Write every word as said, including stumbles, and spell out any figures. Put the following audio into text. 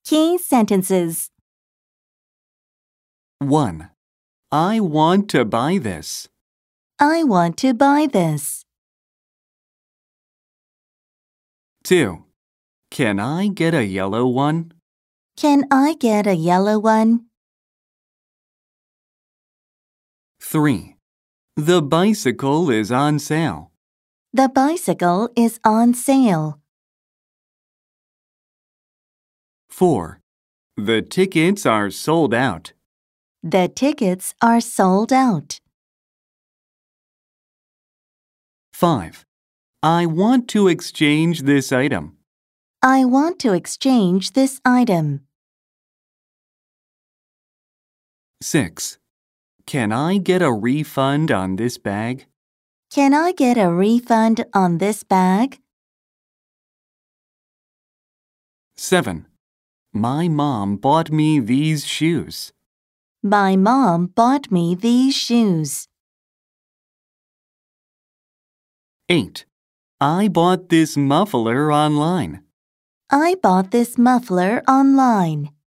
Key sentences. one. I want to buy this. I want to buy this. two. Can I get a yellow one? Can I get a yellow one? three. The bicycle is on sale. The bicycle is on sale. four. The tickets are sold out. The tickets are sold out. five. I want to exchange this item. I want to exchange this item. six. Can I get a refund on this bag? Can I get a refund on this bag? seven. My mom bought me these shoes. My mom bought me these shoes. eight. I bought this muffler online. I bought this muffler online.